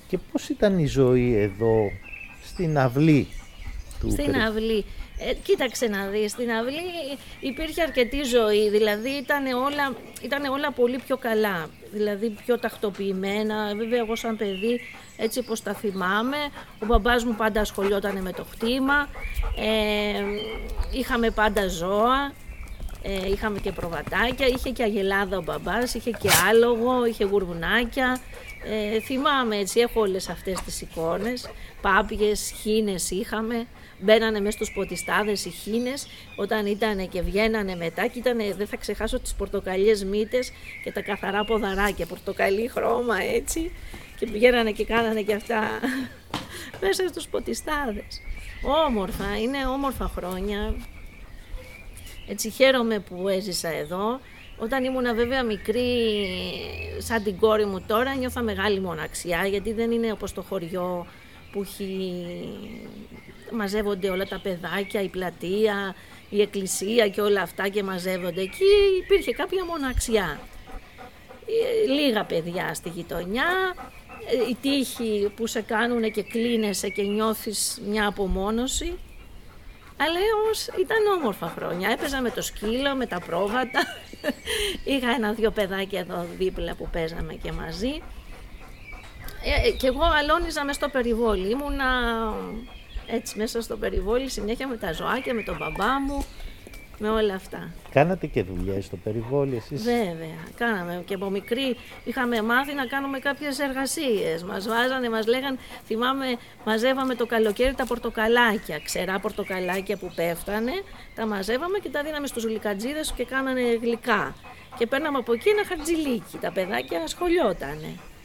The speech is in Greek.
Και πώς ήταν η ζωή εδώ στην αυλή του Στην αυλή. Κοίταξε να δεις, στην αυλή υπήρχε αρκετή ζωή, δηλαδή ήταν όλα πολύ πιο καλά, δηλαδή πιο τακτοποιημένα. Βέβαια εγώ σαν παιδί, έτσι όπως τα θυμάμαι, ο μπαμπάς μου πάντα ασχολιόταν με το χτήμα, είχαμε πάντα ζώα, είχαμε και προβατάκια, είχε και αγελάδα ο μπαμπάς, είχε και άλογο, είχε γουρβουνάκια. Θυμάμαι έτσι, έχω όλες αυτές τις εικόνες, πάπιες, χήνες είχαμε. Μπαίνανε μέσα στους ποτιστάδες οι χήνες όταν ήτανε και βγαίνανε μετά και δεν θα ξεχάσω τις πορτοκαλιές μύτες και τα καθαρά ποδαράκια, πορτοκαλί χρώμα έτσι, και πηγαίνανε και κάνανε και αυτά μέσα στους ποτιστάδες. Όμορφα, είναι όμορφα χρόνια. Έτσι χαίρομαι που έζησα εδώ. Όταν ήμουνα βέβαια μικρή, σαν την κόρη μου τώρα, νιώθα μεγάλη μοναξιά, γιατί δεν είναι όπως το χωριό που μαζεύονται όλα τα παιδάκια, η πλατεία, η εκκλησία και όλα αυτά και μαζεύονται. Εκεί υπήρχε κάποια μοναξιά. Λίγα παιδιά στη γειτονιά, οι τείχοι που σε κάνουν και κλείνεσαι και νιώθεις μια απομόνωση. Αλλά όμως ήταν όμορφα χρόνια. Έπαιζα με το σκύλο, με τα πρόβατα. Είχα 1-2 παιδάκια εδώ δίπλα που παίζαμε και μαζί. Και εγώ αλώνιζα μες στο περιβόλι. Ήμουνα έτσι μέσα στο περιβόλι συνέχεια με τα ζωάκια, με τον μπαμπά μου, με όλα αυτά. Κάνατε και δουλειές στο περιβόλι εσείς? Βέβαια, κάναμε και από μικρή είχαμε μάθει να κάνουμε κάποιες εργασίες. Μας βάζανε, μας λέγαν, θυμάμαι, μαζεύαμε το καλοκαίρι τα πορτοκαλάκια, ξερά πορτοκαλάκια που πέφτανε, τα μαζεύαμε και τα δίναμε στους γλυκατζίδες και κάνανε γλυκά. Και παίρναμε από εκεί ένα χαρτζιλίκι, τα παιδάκια σχολιότανε.